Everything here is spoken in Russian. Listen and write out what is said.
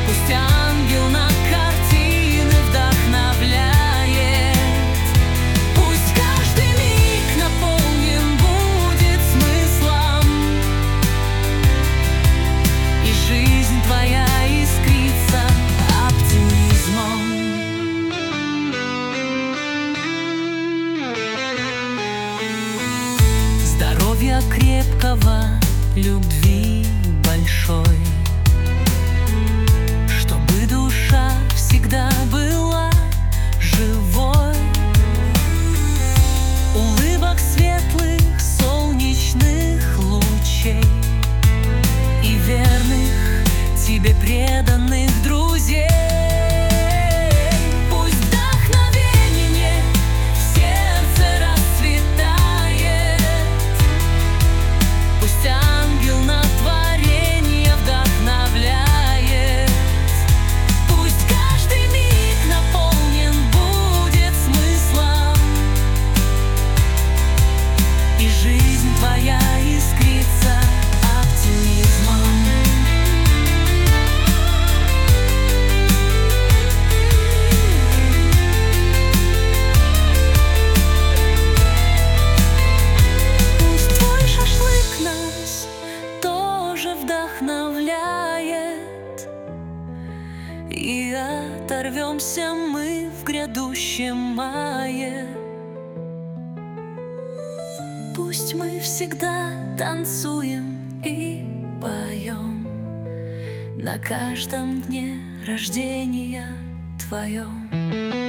Пусть ангел на картины вдохновляет, пусть каждый миг наполнен будет смыслом, и жизнь твоя искрится оптимизмом. Здоровья крепкого, любви большой, чтобы душа всегда была живой, улыбок светлых, солнечных лучей и верных тебе преданных друзей. Вдохновляет, и оторвемся мы в грядущем мае. Пусть мы всегда танцуем и поем на каждом дне рождения твоем.